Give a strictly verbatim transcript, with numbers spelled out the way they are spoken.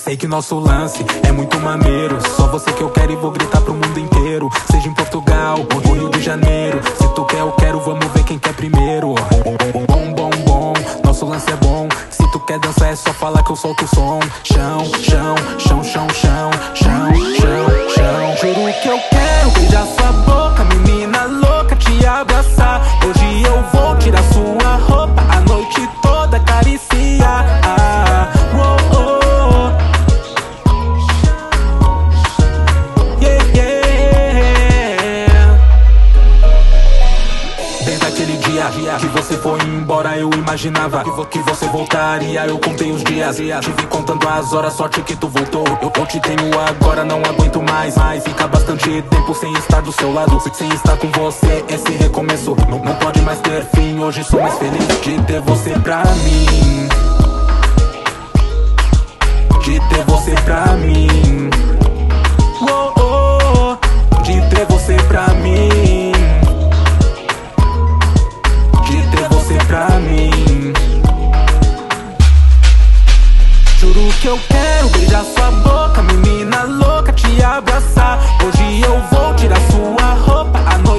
Sei que nosso lance é muito maneiro. Só você que eu quero e vou gritar pro mundo inteiro. Seja em Portugal ou Rio de Janeiro. Se tu quer, eu quero, vamos ver quem quer primeiro. Bom, bom, bom, nosso lance é bom. Se tu quer dançar é só falar que eu solto o som. Chão, chão, chão, chão, chão, chão, chão, chão. Juro que eu quero beijar sua boca, menina louca, te abraçar. Hoje eu vou tirar sua roupa, a noite toda acariciar. Ah, oh, oh. Yeah, yeah. Desde aquele dia que você foi embora, eu imaginava que você voltaria. Eu contei os dias, te vi contando as horas, sorte que tu voltou. Eu, eu te tenho agora, não aguento mais, mais. Fica bastante tempo sem estar do seu lado, sem estar com você, esse recomeço não, não pode mais ter fim. Hoje sou mais feliz de ter você pra mim, de ter você pra mim, oh, oh, de ter você pra mim, de ter você pra mim. Juro que eu quero beijar sua boca, menina louca, te abraçar. Hoje eu vou tirar sua roupa, a noite